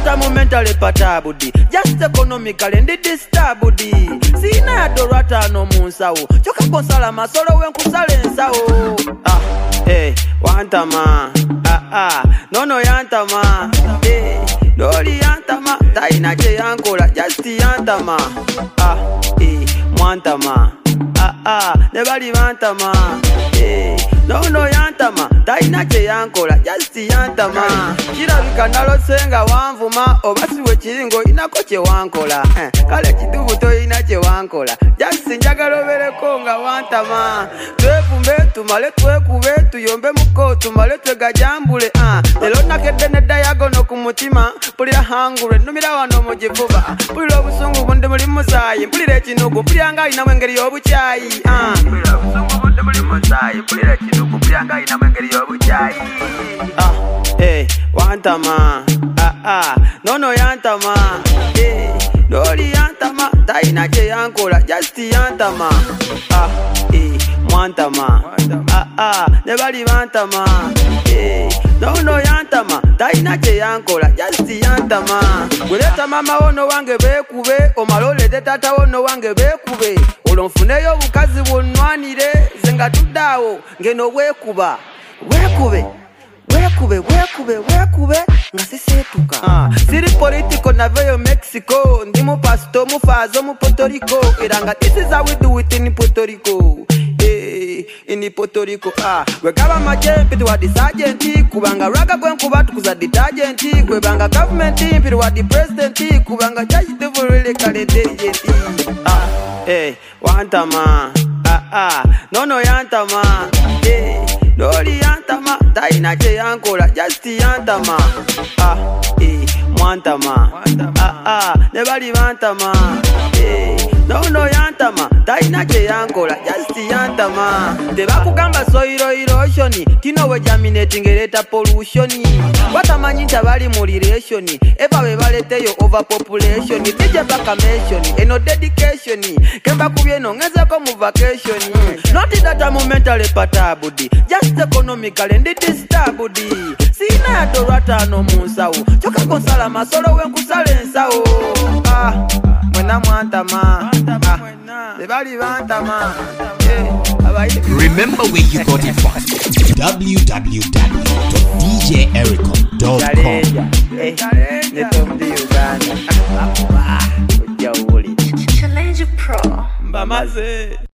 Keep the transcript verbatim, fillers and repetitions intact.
data mu mentally patabudi, just economically ndi disturbed. Sina ya dorata no munsawo, choka konsala masolo wenkusala ensawo. Ah, eh, wantama, ah ah, no no yantama, eh, doli yantama, taina je yankola, just yantama, ah, eh, mwantama, ah ah, nebali wantama, eh, no no yantama, taina je yankola, just yantama. Kirabika nalosenga wanvuma, obasiwe chiringo inako che wankola, eh, kale chidubu to ina che wankola, just njagalo bereko nga wantama. Twefumbe tumale twekube tuyombe muko tumale twegajambule, ah, lelo nakedde ne diagono ku mutima, pulira hangure numira wano mu jivuba, pulira obusungu bunde muli musayi, pulira ekinugu pulira nga ina mwengeri y'obukyayi, ah, pulira obusungu bunde muli musayi, pulira ekinugu pulira nga ina mwengeri y'obukyayi. Ah, eh, wantama, ah ah, no no yantama, eh, doli yantama, taina je yankola, just yantama, ah, eh, mwantama, ah ah, nebali wantama, eh, no no yantama, taina je yankola, just yantama. Gweleta mama wono wange bekube, omalole de tata wono wange bekube, olonfuneyo bukazi bwonwanire, zenga tudawo, ngeno wekuba, wekube. Wekube, wekube, wekube, nga sisetuka. Ah, siri politiko na veyo Mexico, ndimu pasto mufazo mu Puerto Rico, iranga this is how we do it in Puerto Rico. Eh, in Puerto Rico. Ah, we kaba majempi tuwa di sergeanti, kubanga raga kwen kuba tukuza detergenti, we banga government impi tuwa di presidenti, kubanga jaji tuvu really kale dejenti. Ah, eh, wantama, ah ah, no no yantama, eh, doli yantama, taina je yankola, just yantama, ah, eh, mwantama, ah ah, nebali wantama, eh, no no yantama, taina je yankola, just yantama. Tebakugamba soil erosion, tino we germinating ereta pollution, watamanyinta bali mu relation, eva we baleteyo overpopulation, tije bakamation, eno dedication, kemba kubyeno ngezeko mu vacation, not that mu mentally patabudi, just economically ndi disturbed. Sina ya dorata no munsawo, choka konsala masolo wenkusala ensawo. Ah, mwena mwantama, ah, lebali wantama, eh, abayi. Remember where you got it from. w w w dot d j ericom dot com. Eh, netomdi Uganda. Ah, ujja uli. Challenge Pro. Mbamaze.